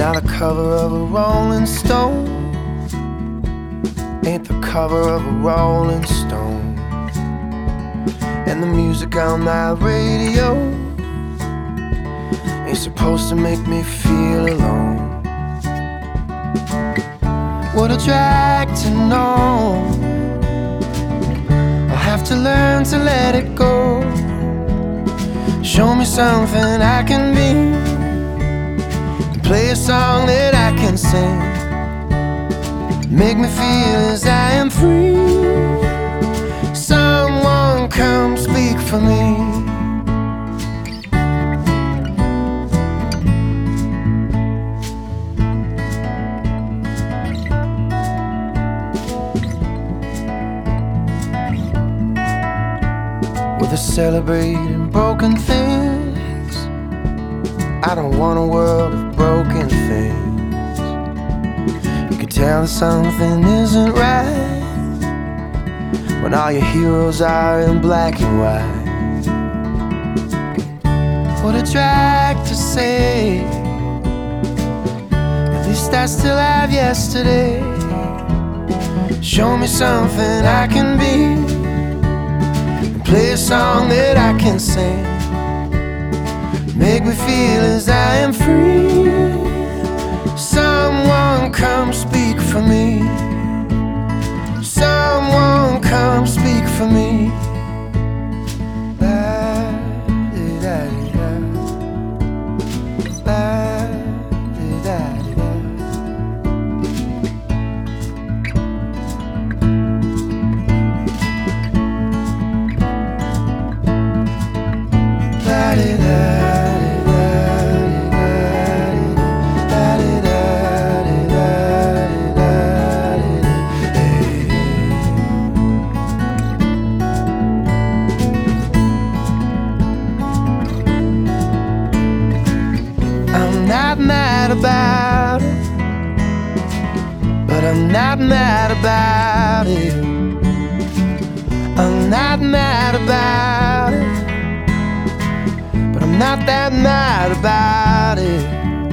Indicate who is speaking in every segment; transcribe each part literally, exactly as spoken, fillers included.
Speaker 1: Now the cover of a Rolling Stone ain't the cover of a Rolling Stone. And the music on that radio ain't supposed to make me feel alone. What a drag to know, I'll have to learn to let it go. Show me something I can be, play a song that I can sing, make me feel as I am free. Someone come speak for me. With a celebrating broken things, I don't want a world of broken things. You can tell that something isn't right when all your heroes are in black and white. What a drag to say, at least I still have yesterday. Show me something I can be, play a song that I can sing, make me feel as I am free. Someone come speak for me. Someone come speak for me. I'm not mad about it, but I'm not mad about it. I'm not mad about it, but I'm not that mad about it.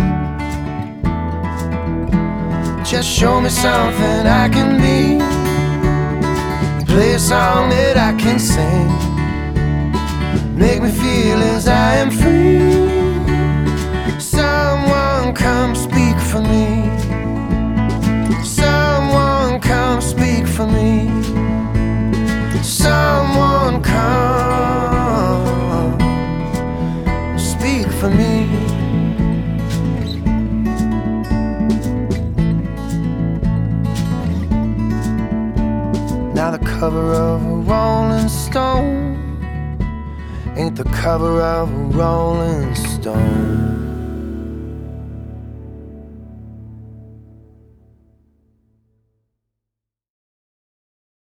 Speaker 1: Just show me something I can be, play a song that I can sing, make me feel as I am free. Someone come speak for me. Someone come speak for me. Someone come speak for me. Now the cover of a Rolling Stone ain't the cover of a Rolling Stone.